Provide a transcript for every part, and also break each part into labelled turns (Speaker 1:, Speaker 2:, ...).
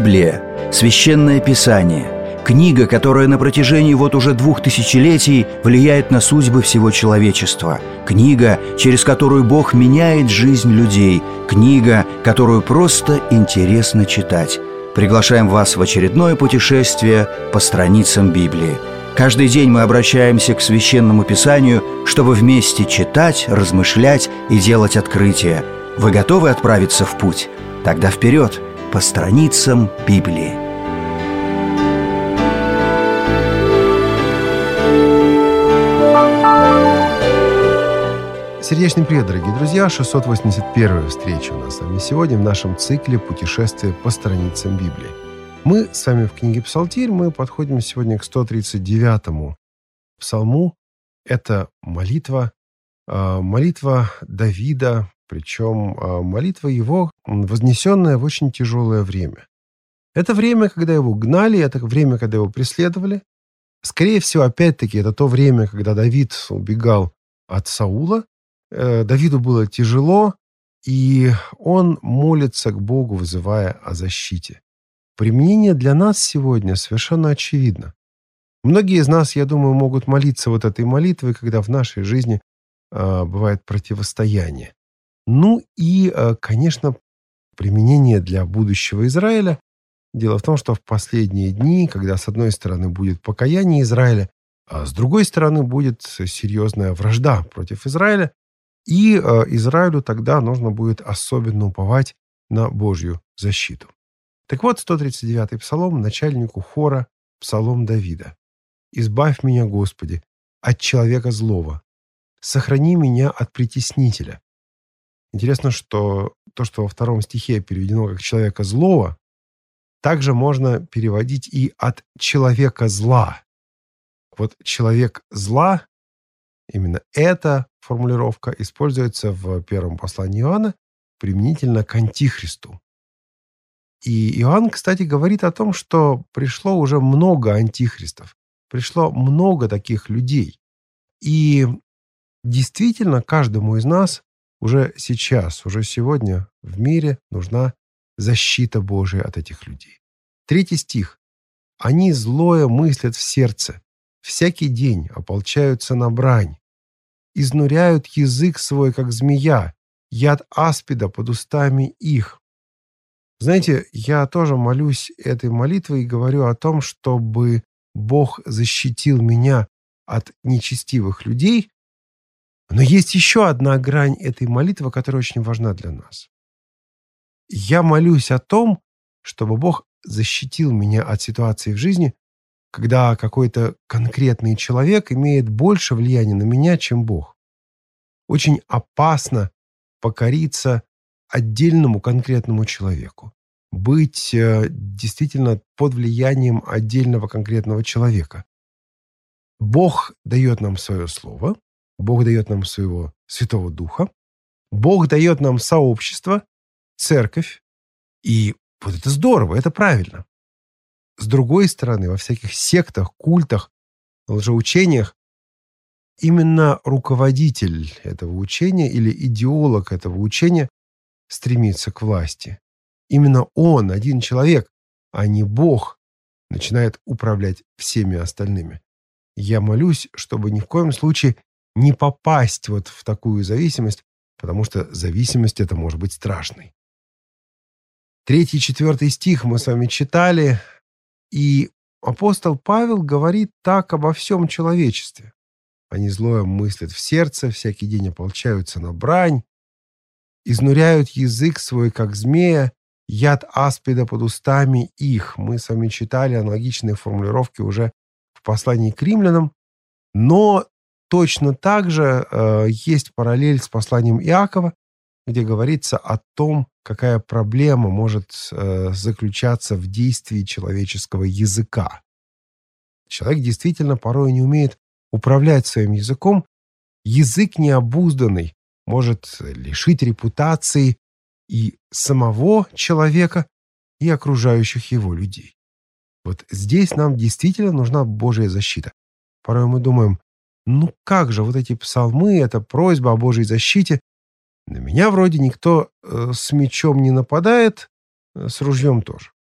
Speaker 1: Библия – священное писание, книга, которая на протяжении уже 2000 влияет на судьбы всего человечества, книга, через которую Бог меняет жизнь людей, книга, которую просто интересно читать. Приглашаем вас в очередное путешествие по страницам Библии. Каждый день мы обращаемся к Священному Писанию, чтобы вместе читать, размышлять и делать открытия. Вы готовы отправиться в путь? Тогда вперед, по страницам Библии.
Speaker 2: Сердечный привет, дорогие друзья! 681-я встреча у нас с вами сегодня в нашем цикле «Путешествие по страницам Библии». Мы с вами в книге «Псалтирь», мы подходим сегодня к 139-му псалму. Это молитва Давида, причем молитва его, вознесенная в очень тяжелое время. Это время, когда его гнали, это время, когда его преследовали. Скорее всего, опять-таки, это то время, когда Давид убегал от Саула. Давиду было тяжело, и он молится к Богу, вызывая о защите. Применение для нас сегодня совершенно очевидно. Многие из нас, я думаю, могут молиться этой молитвой, когда в нашей жизни бывает противостояние. Конечно, применение для будущего Израиля. Дело в том, что в последние дни, когда с одной стороны будет покаяние Израиля, а с другой стороны будет серьезная вражда против Израиля, и Израилю тогда нужно будет особенно уповать на Божью защиту. Так вот, 139-й псалом начальнику хора, псалом Давида. «Избавь меня, Господи, от человека злого, сохрани меня от притеснителя». Интересно, что то, что во втором стихе переведено как «человека злого», также можно переводить и «от человека зла». «Человек зла», именно эта формулировка используется в первом послании Иоанна применительно к антихристу. И Иоанн, кстати, говорит о том, что пришло уже много антихристов, пришло много таких людей. И действительно, каждому из нас уже сейчас, уже сегодня в мире нужна защита Божия от этих людей. 3 стих. «Они злое мыслят в сердце, всякий день ополчаются на брань, изнуряют язык свой, как змея, яд аспида под устами их». Знаете, я тоже молюсь этой молитвой и говорю о том, чтобы Бог защитил меня от нечестивых людей. Но есть еще одна грань этой молитвы, которая очень важна для нас. Я молюсь о том, чтобы Бог защитил меня от ситуации в жизни, когда какой-то конкретный человек имеет больше влияния на меня, чем Бог. Очень опасно покориться отдельному конкретному человеку, быть действительно под влиянием отдельного конкретного человека. Бог дает нам свое слово, Бог дает нам своего Святого Духа, Бог дает нам сообщество, церковь, и это здорово, это правильно. С другой стороны, во всяких сектах, культах, лжеучениях именно руководитель этого учения или идеолог этого учения стремится к власти. Именно он, один человек, а не Бог, начинает управлять всеми остальными. Я молюсь, чтобы ни в коем случае не попасть в такую зависимость, потому что зависимость эта может быть страшной. 3-4 стих мы с вами читали, и апостол Павел говорит так обо всем человечестве. Они злое мыслят в сердце, всякий день ополчаются на брань, изнуряют язык свой, как змея, яд аспида под устами их. Мы с вами читали аналогичные формулировки уже в послании к римлянам, но точно так же есть параллель с посланием Иакова, где говорится о том, какая проблема может заключаться в действии человеческого языка. Человек действительно порой не умеет управлять своим языком. Язык необузданный может лишить репутации и самого человека, и окружающих его людей. Здесь нам действительно нужна Божья защита. Порой мы думаем, как же эти псалмы, это просьба о Божьей защите. На меня вроде никто с мечом не нападает, с ружьем тоже.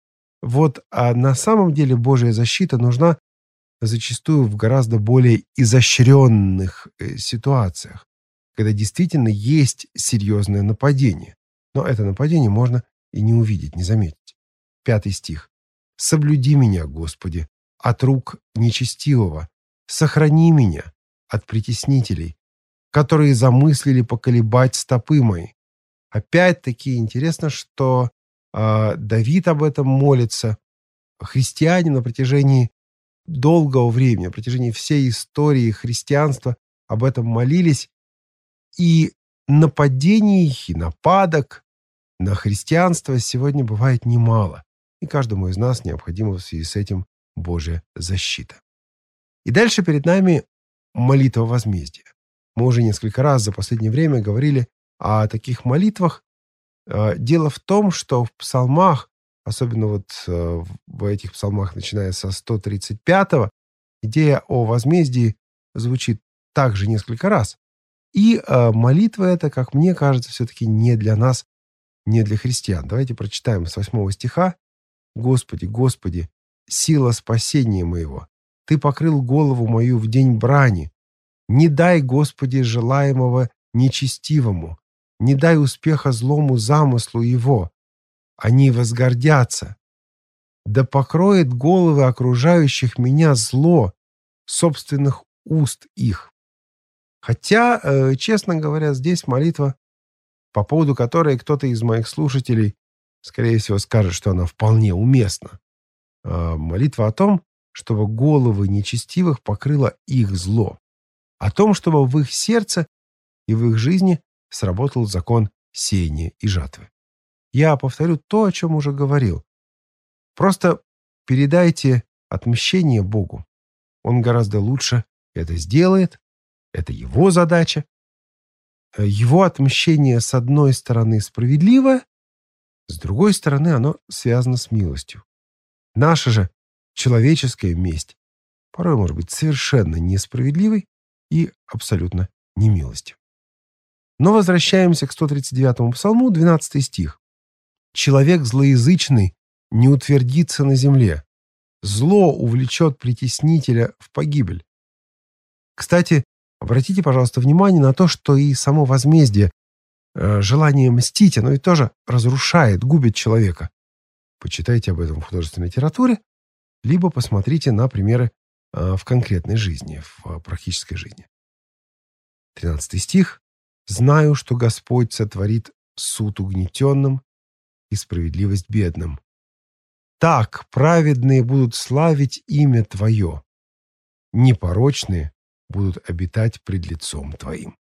Speaker 2: А на самом деле Божья защита нужна зачастую в гораздо более изощренных ситуациях, когда действительно есть серьезное нападение. Но это нападение можно и не увидеть, не заметить. 5 стих. «Соблюди меня, Господи, от рук нечестивого, сохрани меня от притеснителей, которые замыслили поколебать стопы мои». Опять-таки интересно, что Давид об этом молится. Христиане на протяжении долгого времени, на протяжении всей истории христианства об этом молились. И нападений, и нападок на христианство сегодня бывает немало. И каждому из нас необходима в связи с этим Божья защита. И дальше перед нами молитва возмездия. Мы уже несколько раз за последнее время говорили о таких молитвах. Дело в том, что в псалмах, особенно в этих псалмах, начиная со 135-го, идея о возмездии звучит также несколько раз. И молитва эта, как мне кажется, все-таки не для нас, не для христиан. Давайте прочитаем с 8 стиха. «Господи, Господи, сила спасения моего, Ты покрыл голову мою в день брани. Не дай, Господи, желаемого нечестивому, не дай успеха злому замыслу его. Они возгордятся. Да покроет головы окружающих меня зло собственных уст их». Хотя, честно говоря, здесь молитва, по поводу которой кто-то из моих слушателей, скорее всего, скажет, что она вполне уместна. Молитва о том, чтобы головы нечестивых покрыло их зло. О том, чтобы в их сердце и в их жизни сработал закон сеяния и жатвы. Я повторю то, о чем уже говорил. Просто передайте отмщение Богу. Он гораздо лучше это сделает. Это его задача. Его отмщение, с одной стороны, справедливое, с другой стороны, оно связано с милостью. Наша же человеческая месть порой может быть совершенно несправедливой и абсолютно немилостью. Но возвращаемся к 139-му псалму, 12 стих. «Человек злоязычный не утвердится на земле. Зло увлечет притеснителя в погибель». Кстати, обратите, пожалуйста, внимание на то, что и само возмездие, желание мстить, оно ведь тоже разрушает, губит человека. Почитайте об этом в художественной литературе, либо посмотрите на примеры в конкретной жизни, в практической жизни. 13 стих. «Знаю, что Господь сотворит суд угнетенным и справедливость бедным. Так праведные будут славить имя Твое, непорочные будут обитать пред лицом Твоим».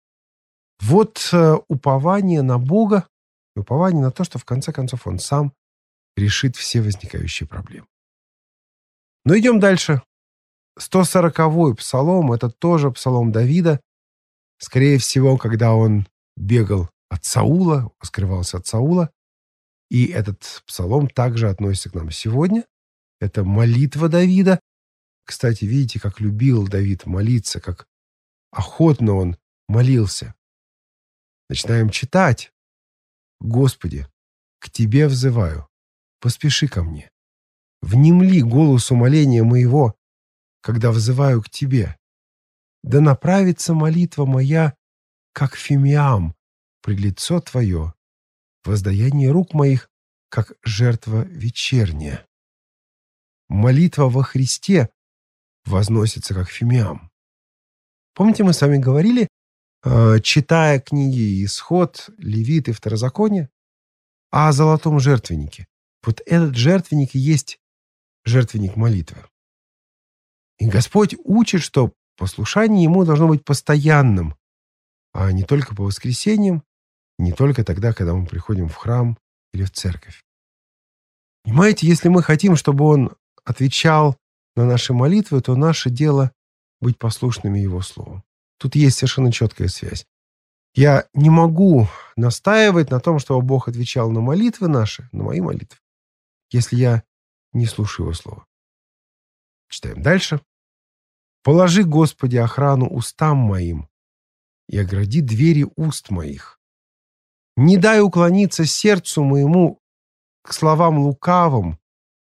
Speaker 2: Упование на Бога, упование на то, что в конце концов Он сам решит все возникающие проблемы. Но идем дальше. 140-й псалом, это тоже псалом Давида. Скорее всего, когда он бегал от Саула, скрывался от Саула. И этот псалом также относится к нам сегодня. Это молитва Давида. Кстати, видите, как любил Давид молиться, как охотно он молился. Начинаем читать. «Господи, к Тебе взываю, поспеши ко мне. Внемли голос умоления моего, когда взываю к Тебе. Да направится молитва моя, как фимиам, пред лицо Твое, воздаяние рук моих, как жертва вечерняя». Молитва во Христе возносится, как фимиам. Помните, мы с вами говорили, читая книги «Исход», «Левит» и «Второзаконие», о золотом жертвеннике. Вот этот жертвенник и есть жертвенник молитвы. И Господь учит, что послушание Ему должно быть постоянным, а не только по воскресеньям, не только тогда, когда мы приходим в храм или в церковь. Понимаете, если мы хотим, чтобы Он отвечал на наши молитвы, то наше дело быть послушными Его Слову. Тут есть совершенно четкая связь. Я не могу настаивать на том, чтобы Бог отвечал на молитвы наши, на мои молитвы, если я не слушаю Его Слова. Читаем дальше. «Положи, Господи, охрану устам моим и огради двери уст моих. Не дай уклониться сердцу моему к словам лукавым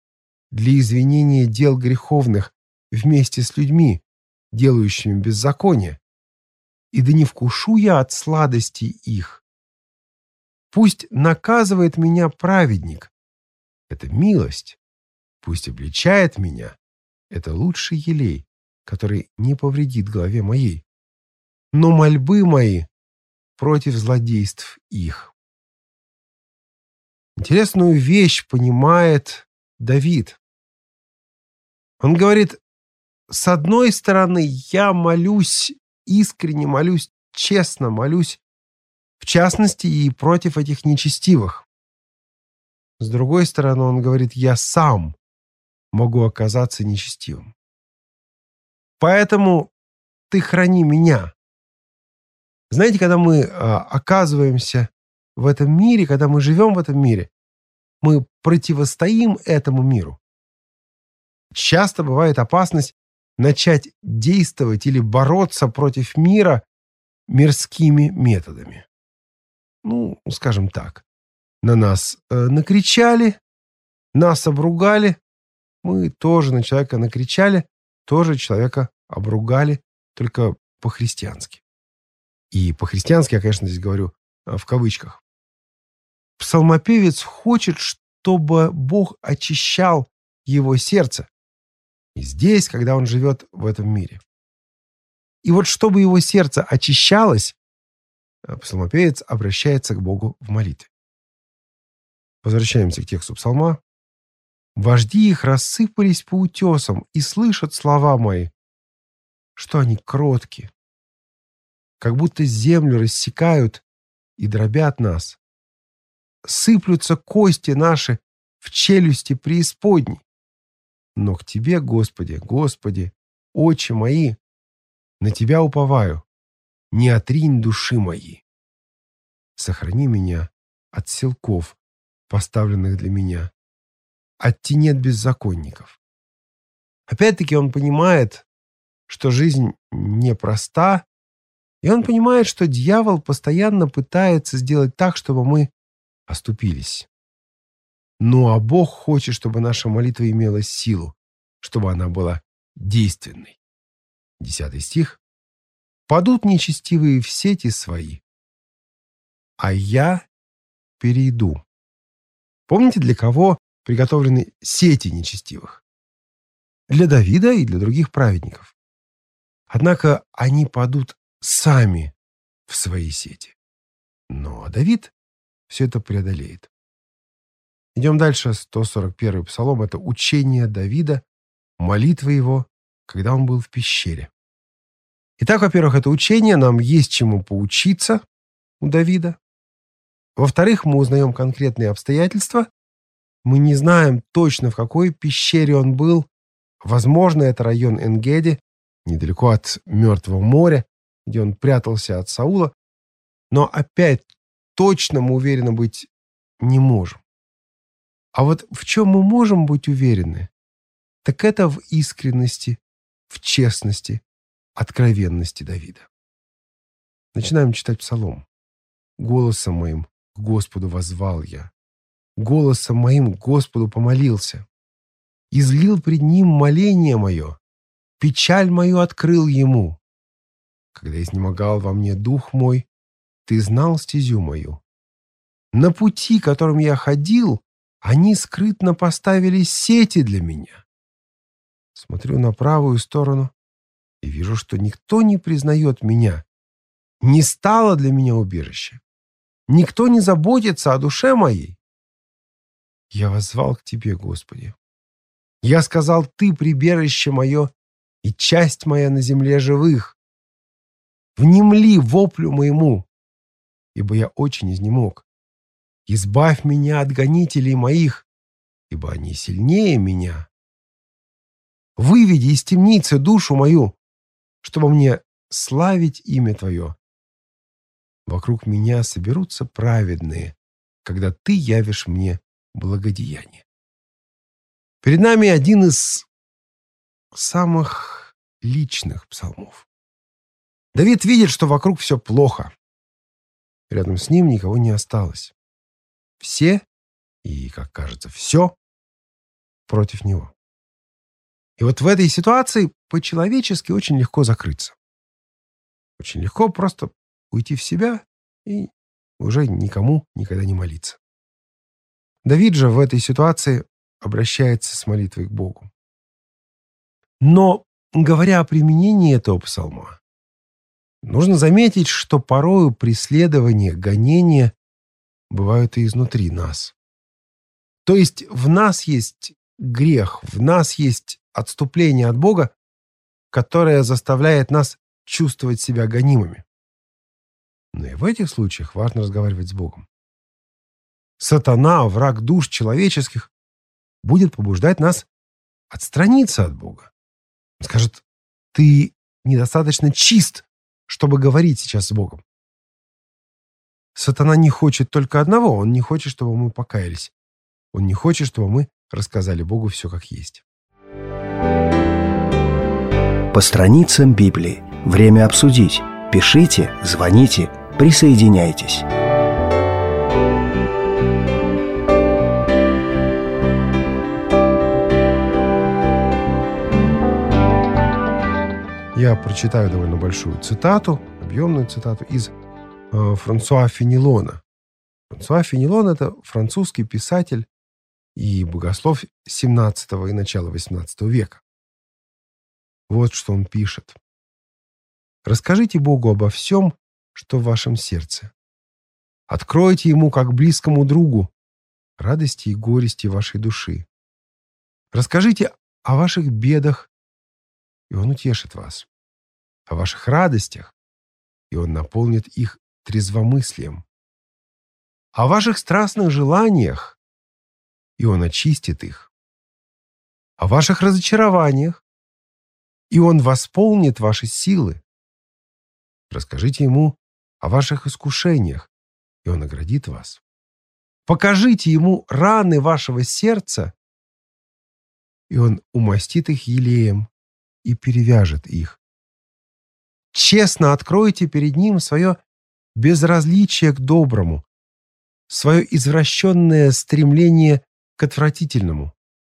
Speaker 2: для извинения дел греховных вместе с людьми, делающими беззаконие, и да не вкушу я от сладостей их. Пусть наказывает меня праведник, это милость, пусть обличает меня, это лучший елей, который не повредит голове моей, но мольбы мои против злодейств их. Интересную вещь понимает Давид. Он говорит, с одной стороны, я молюсь, искренне молюсь, честно молюсь, в частности и против этих нечестивых. С другой стороны, он говорит, я сам могу оказаться нечестивым. Поэтому ты храни меня. Знаете, когда мы оказываемся в этом мире, когда мы живем в этом мире, мы противостоим этому миру. Часто бывает опасность начать действовать или бороться против мира мирскими методами. Ну, скажем так, на нас накричали, нас обругали, мы тоже на человека накричали, тоже человека обругали, только по-христиански. И по-христиански я, конечно, здесь говорю в кавычках. Псалмопевец хочет, чтобы Бог очищал его сердце. И здесь, когда он живет в этом мире. И вот чтобы его сердце очищалось, псалмопевец обращается к Богу в молитве. Возвращаемся к тексту псалма. «Вожди их рассыпались по утесам и слышат слова мои, что они кротки, как будто землю рассекают и дробят нас. Сыплются кости наши в челюсти преисподней. Но к Тебе, Господи, Господи, очи мои, на Тебя уповаю, не отринь души мои. Сохрани меня от силков, поставленных для меня, от тенет беззаконников». Опять-таки он понимает, что жизнь непроста, и он понимает, что дьявол постоянно пытается сделать так, чтобы мы оступились. Ну а Бог хочет, чтобы наша молитва имела силу, чтобы она была действенной. 10 стих. «Падут нечестивые в сети свои, а я перейду». Помните, для кого приготовлены сети нечестивых? Для Давида и для других праведников. Однако они падут сами в свои сети. Но Давид все это преодолеет. Идем дальше. 141-й псалом. Это учение Давида, молитва его, когда он был в пещере. Итак, во-первых, это учение, нам есть чему поучиться у Давида. Во-вторых, мы узнаем конкретные обстоятельства. Мы не знаем точно, в какой пещере он был. Возможно, это район Эн-Геди, недалеко от Мертвого моря, где он прятался от Саула. Но опять точно мы уверены быть не можем. А вот в чем мы можем быть уверены, так это в искренности, в честности, откровенности Давида. Начинаем читать псалом. «Голосом моим к Господу воззвал я, голосом моим к Господу помолился, излил пред Ним моление мое, печаль мою открыл Ему. Когда изнемогал во мне дух мой, Ты знал стезю мою. На пути, которым я ходил, они скрытно поставили сети для меня. Смотрю на правую сторону и вижу, что никто не признает меня. Не стало для меня убежище. Никто не заботится о душе моей. Я воззвал к Тебе, Господи. Я сказал, Ты прибежище мое и часть моя на земле живых. Внемли воплю моему, ибо я очень изнемог. Избавь меня от гонителей моих, ибо они сильнее меня. Выведи из темницы душу мою, чтобы мне славить имя Твое. Вокруг меня соберутся праведные, когда Ты явишь мне благодеяние». Перед нами один из самых личных псалмов. Давид видит, что вокруг все плохо. Рядом с ним никого не осталось. Все, и, как кажется, все против него. И вот в этой ситуации по-человечески очень легко закрыться. Очень легко просто уйти в себя и уже никому никогда не молиться. Давид же в этой ситуации обращается с молитвой к Богу. Но, говоря о применении этого псалма, нужно заметить, что порою преследование, гонения бывают и изнутри нас. То есть в нас есть грех, в нас есть отступление от Бога, которое заставляет нас чувствовать себя гонимыми. Но и в этих случаях важно разговаривать с Богом. Сатана, враг душ человеческих, будет побуждать нас отстраниться от Бога. Он скажет: ты недостаточно чист, чтобы говорить сейчас с Богом. Сатана не хочет только одного. Он не хочет, чтобы мы покаялись. Он не хочет, чтобы мы рассказали Богу все как есть.
Speaker 1: По страницам Библии. Время обсудить. Пишите, звоните, присоединяйтесь.
Speaker 2: Я прочитаю довольно большую цитату, объемную цитату из Франсуа Фенелона. Франсуа Фенелон – это французский писатель и богослов XVII и начала XVIII века. Вот что он пишет. «Расскажите Богу обо всем, что в вашем сердце. Откройте Ему, как близкому другу, радости и горести вашей души. Расскажите о ваших бедах, и Он утешит вас. О ваших радостях, и Он наполнит их трезвомыслием. О ваших страстных желаниях, и Он очистит их. О ваших разочарованиях, и Он восполнит ваши силы. Расскажите Ему о ваших искушениях, и Он наградит вас. Покажите Ему раны вашего сердца, и Он умастит их елеем и перевяжет их. Честно откройте перед Ним свое безразличие к доброму, свое извращенное стремление к отвратительному,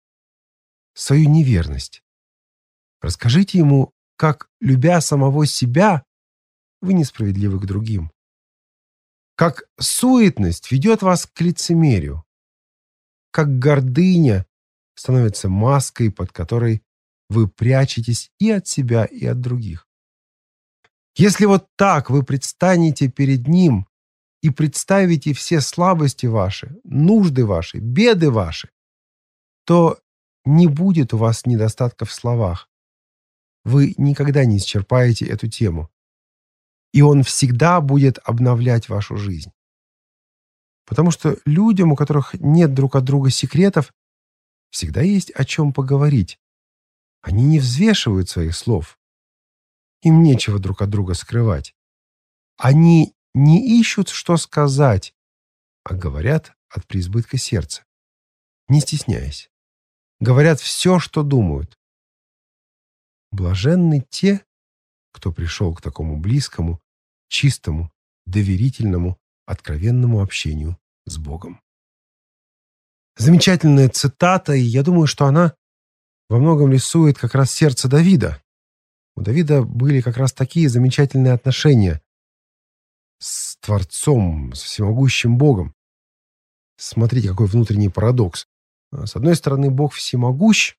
Speaker 2: свою неверность. Расскажите Ему, как, любя самого себя, вы несправедливы к другим. Как суетность ведет вас к лицемерию. Как гордыня становится маской, под которой вы прячетесь и от себя, и от других. Если вот так вы предстанете перед Ним и представите все слабости ваши, нужды ваши, беды ваши, то не будет у вас недостатка в словах. Вы никогда не исчерпаете эту тему. И Он всегда будет обновлять вашу жизнь. Потому что людям, у которых нет друг от друга секретов, всегда есть о чем поговорить. Они не взвешивают своих слов. Им нечего друг от друга скрывать. Они не ищут, что сказать, а говорят от преизбытка сердца, не стесняясь. Говорят все, что думают. Блаженны те, кто пришел к такому близкому, чистому, доверительному, откровенному общению с Богом. Замечательная цитата, и я думаю, что она во многом рисует как раз сердце Давида. У Давида были как раз такие замечательные отношения с Творцом, с всемогущим Богом. Смотрите, какой внутренний парадокс. С одной стороны, Бог всемогущ,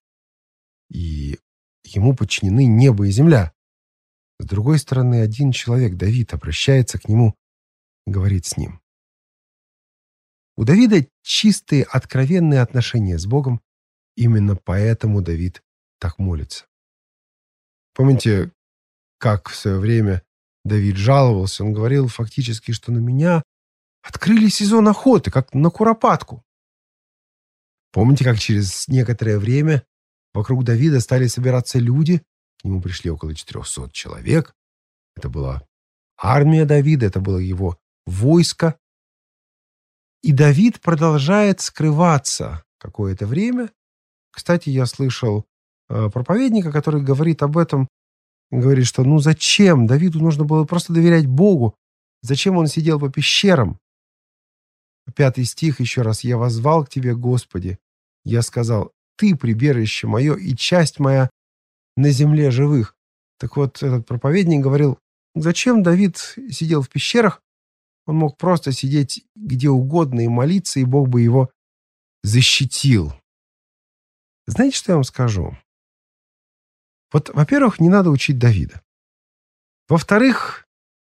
Speaker 2: и Ему подчинены небо и земля. С другой стороны, один человек, Давид, обращается к Нему и говорит с Ним. У Давида чистые, откровенные отношения с Богом, именно поэтому Давид так молится. Помните, как в свое время Давид жаловался? Он говорил фактически, что на меня открыли сезон охоты, как на куропатку. Помните, как через некоторое время вокруг Давида стали собираться люди? К нему пришли около 400 человек. Это была армия Давида, это было его войско. И Давид продолжает скрываться какое-то время. Кстати, я слышал проповедника, который говорит об этом, говорит, что зачем? Давиду нужно было просто доверять Богу. Зачем он сидел по пещерам? 5 стих еще раз. «Я воззвал к Тебе, Господи. Я сказал, Ты прибежище мое и часть моя на земле живых». Так вот, этот проповедник говорил, зачем Давид сидел в пещерах? Он мог просто сидеть где угодно и молиться, и Бог бы его защитил. Знаете, что я вам скажу? Вот, во-первых, не надо учить Давида. Во-вторых,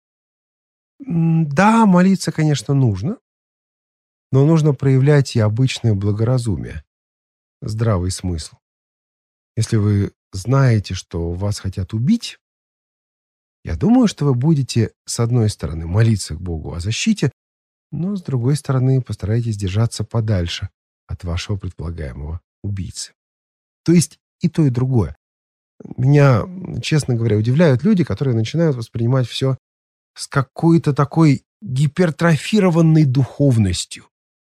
Speaker 2: да, молиться, конечно, нужно, но нужно проявлять и обычное благоразумие, здравый смысл. Если вы знаете, что вас хотят убить, я думаю, что вы будете, с одной стороны, молиться к Богу о защите, но, с другой стороны, постарайтесь держаться подальше от вашего предполагаемого убийцы. То есть и то, и другое. Меня, честно говоря, удивляют люди, которые начинают воспринимать все с какой-то такой гипертрофированной духовностью.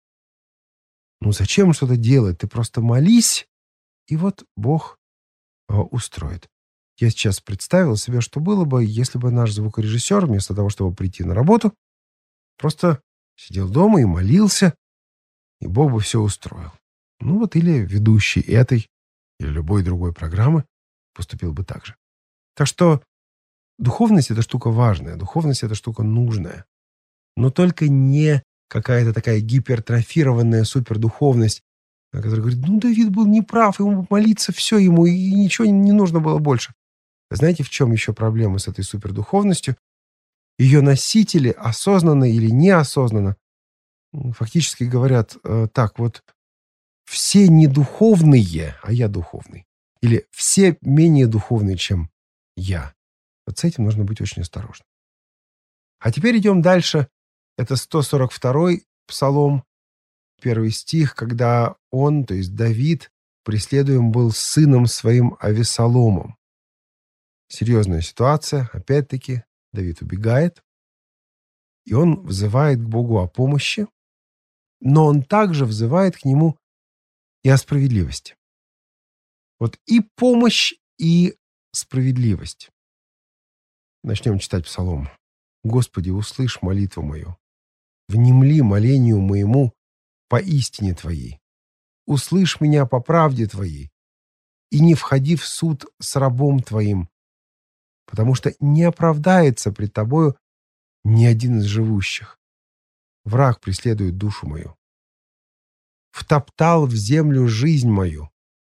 Speaker 2: Ну зачем что-то делать? Ты просто молись, и вот Бог устроит. Я сейчас представил себе, что было бы, если бы наш звукорежиссер, вместо того, чтобы прийти на работу, просто сидел дома и молился, и Бог бы все устроил. Ну вот или ведущий этой или любой другой программы поступил бы так же. Так что духовность — это штука важная, духовность — это штука нужная. Но только не какая-то такая гипертрофированная супердуховность, которая говорит, ну, Давид был неправ, ему молиться, все ему, и ничего не нужно было больше. Знаете, в чем еще проблема с этой супердуховностью? Ее носители, осознанно или неосознанно, фактически говорят так вот, все недуховные, а я духовный. Или все менее духовные, чем я. Вот с этим нужно быть очень осторожным. А теперь идем дальше. Это 142-й псалом, 1 стих, когда он, то есть Давид, преследуем был сыном своим Авессаломом. Серьезная ситуация. Опять-таки, Давид убегает, и он взывает к Богу о помощи, но он также взывает к нему и о справедливости. Вот и помощь, и справедливость. Начнем читать псалом. «Господи, услышь молитву мою, внемли молению моему по истине Твоей. Услышь меня по правде Твоей, и не входи в суд с рабом Твоим, потому что не оправдается пред Тобою ни один из живущих. Враг преследует душу мою. Втоптал в землю жизнь мою.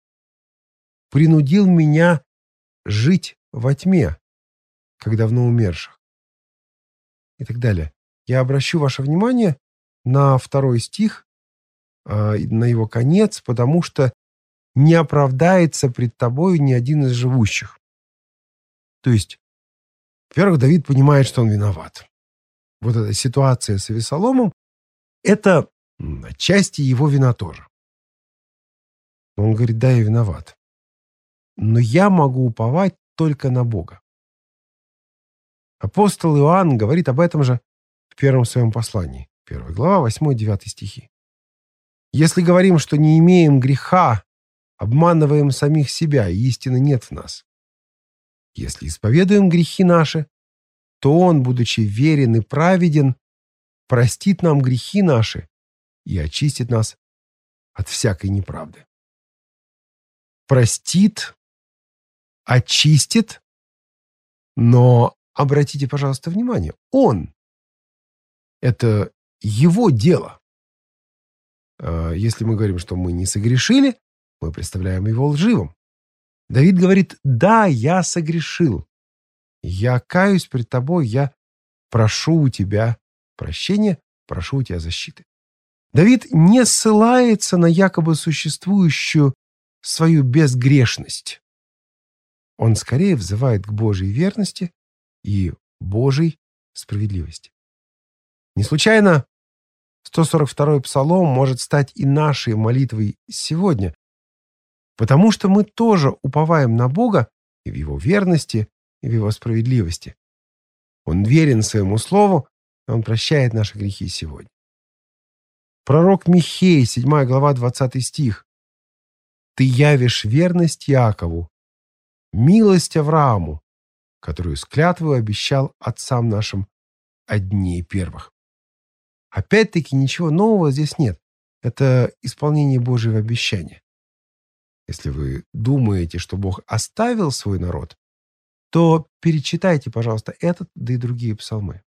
Speaker 2: Принудил меня жить во тьме, как давно умерших». И так далее. Я обращу ваше внимание на 2 стих, на его конец, потому что не оправдается пред тобою ни один из живущих. То есть, во-первых, Давид понимает, что он виноват. Вот эта ситуация с Авессаломом — это отчасти его вина тоже. Он говорит, да, я виноват. Но я могу уповать только на Бога. Апостол Иоанн говорит об этом же в первом своем послании. 1 глава, 8-9 стихи. «Если говорим, что не имеем греха, обманываем самих себя, и истины нет в нас. Если исповедуем грехи наши, то Он, будучи верен и праведен, простит нам грехи наши и очистит нас от всякой неправды». Простит, очистит, но обратите, пожалуйста, внимание, Он. Это Его дело. Если мы говорим, что мы не согрешили, мы представляем Его лживым. Давид говорит, да, я согрешил. Я каюсь пред тобой, я прошу у тебя прощения, прошу у тебя защиты. Давид не ссылается на якобы существующую свою безгрешность. Он скорее взывает к Божьей верности и Божьей справедливости. Не случайно 142-й псалом может стать и нашей молитвой сегодня, потому что мы тоже уповаем на Бога и в Его верности, и в Его справедливости. Он верен своему слову, и Он прощает наши грехи сегодня. Пророк Михей, 7 глава, 20 стих. «Ты явишь верность Якову, милость Аврааму, которую с клятвою обещал отцам нашим от дней первых». Опять-таки ничего нового здесь нет. Это исполнение Божьего обещания. Если вы думаете, что Бог оставил свой народ, то перечитайте, пожалуйста, этот, да и другие псалмы.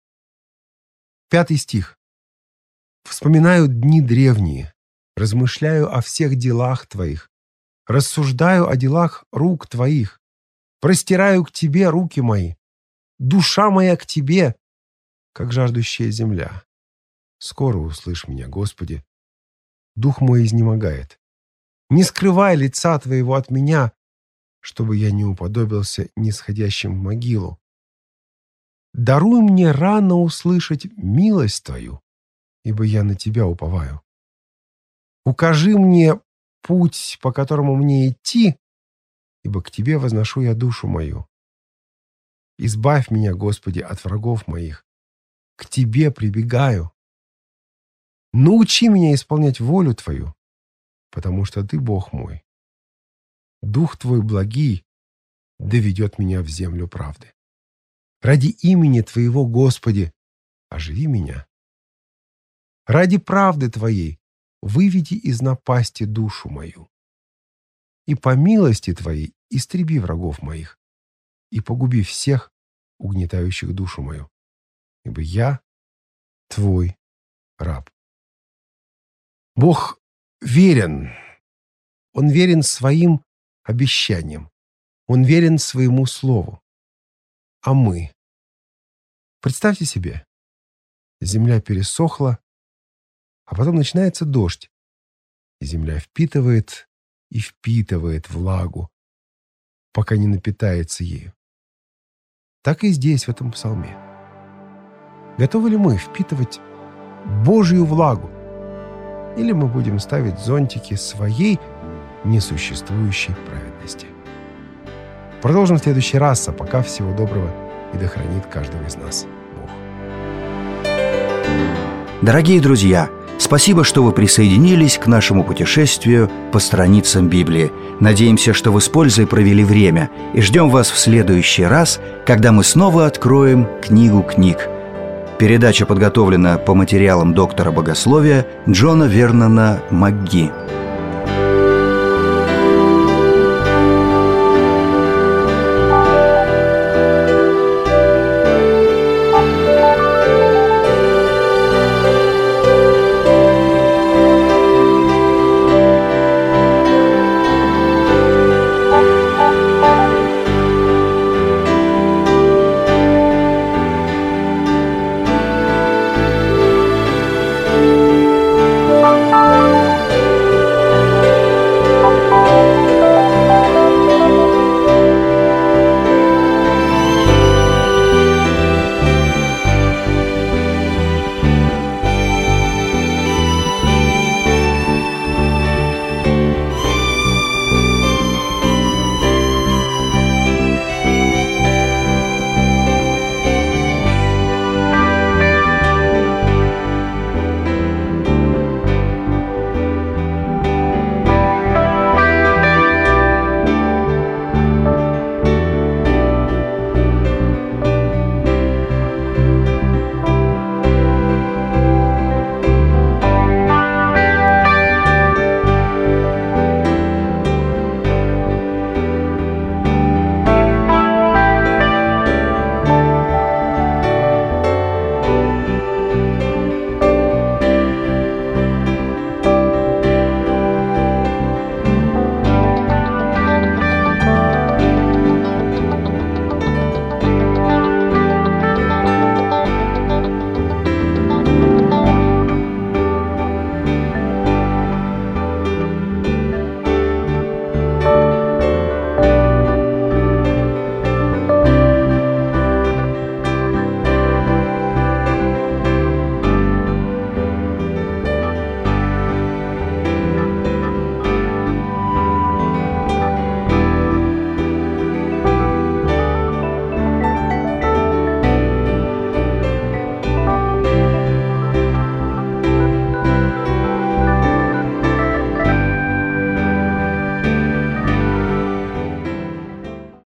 Speaker 2: 5 стих. «Вспоминаю дни древние, размышляю о всех делах Твоих, рассуждаю о делах рук Твоих, простираю к Тебе руки мои, душа моя к Тебе, как жаждущая земля. Скоро услышь меня, Господи, дух мой изнемогает. Не скрывай лица Твоего от меня, чтобы я не уподобился нисходящим в могилу. Даруй мне рано услышать милость Твою, ибо я на Тебя уповаю. Укажи мне путь, по которому мне идти, ибо к Тебе возношу я душу мою. Избавь меня, Господи, от врагов моих. К Тебе прибегаю. Научи меня исполнять волю Твою, потому что Ты Бог мой. Дух Твой благий доведет меня в землю правды. Ради имени Твоего, Господи, оживи меня. Ради правды Твоей выведи из напасти душу мою. И по милости Твоей истреби врагов моих и погуби всех, угнетающих душу мою, ибо я Твой раб». Бог верен. Он верен своим обещаниям. Он верен своему слову. А мы? Представьте себе, земля пересохла, а потом начинается дождь, и земля впитывает и впитывает влагу, пока не напитается ею. Так и здесь, в этом псалме. Готовы ли мы впитывать Божью влагу? Или мы будем ставить зонтики своей несуществующей праведности? Продолжим в следующий раз, а пока всего доброго и да хранит каждого из нас Бог.
Speaker 1: Дорогие друзья, спасибо, что вы присоединились к нашему путешествию по страницам Библии. Надеемся, что вы с пользой провели время, и ждем вас в следующий раз, когда мы снова откроем книгу книг. Передача подготовлена по материалам доктора богословия Джона Вернона МакГи.